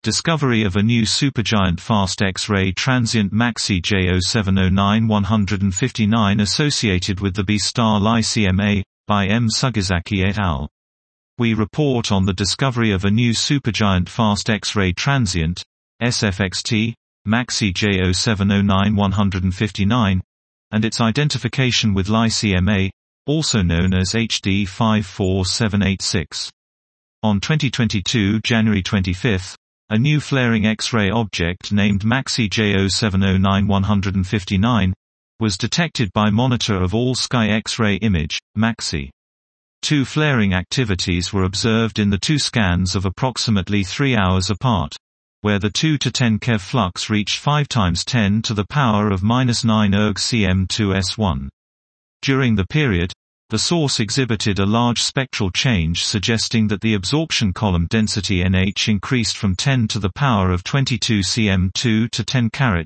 Discovery of a new supergiant fast X-ray transient MAXI J0709-159 associated with the B-star LICMA, by M. Sugizaki et al. We report on the discovery of a new supergiant fast X-ray transient, SFXT, MAXI J0709-159, and its identification with LICMA, also known as HD 54786. On 2022 January 25, a new flaring X-ray object named MAXI J0709-159 was detected by Monitor of All-Sky X-ray Image, MAXI. Two flaring activities were observed in the two scans of approximately 3 hours apart, where the 2 to 10 keV flux reached 5 × 10 to the power of -9 erg cm2s1. During the period, the source exhibited a large spectral change suggesting that the absorption column density NH increased from 10 to the power of 22 cm2 to 10 ⁻23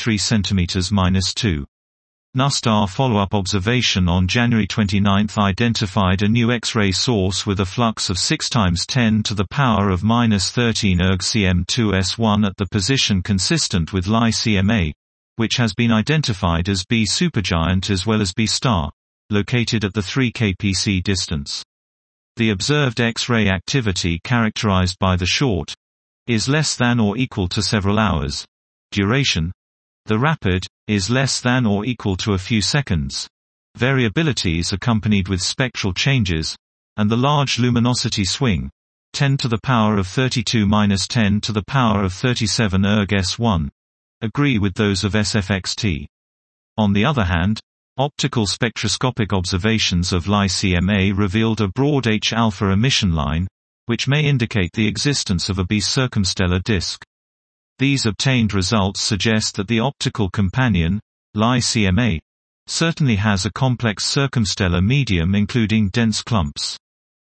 cm-2. NuSTAR follow-up observation on January 29 identified a new X-ray source with a flux of 6 × 10 to the power of -13 erg cm2s1 at the position consistent with LICMA, which has been identified as B supergiant as well as B star, located at the 3 kpc distance. The observed X-ray activity characterized by the short is less than or equal to several hours. Duration, the rapid, is less than or equal to a few seconds. Variabilities accompanied with spectral changes, and the large luminosity swing, 10 to the power of 32-10 to the power of 37 erg s1, agree with those of SFXT. On the other hand, optical spectroscopic observations of LICMA revealed a broad H-alpha emission line, which may indicate the existence of a B circumstellar disk. These obtained results suggest that the optical companion, LICMA, certainly has a complex circumstellar medium including dense clumps.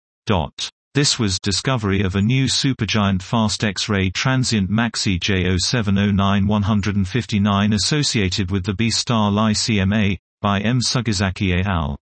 This was discovery of a new supergiant fast X-ray transient MAXI J0709-159 associated with the B-star LICMA, by M. Sugizaki et al.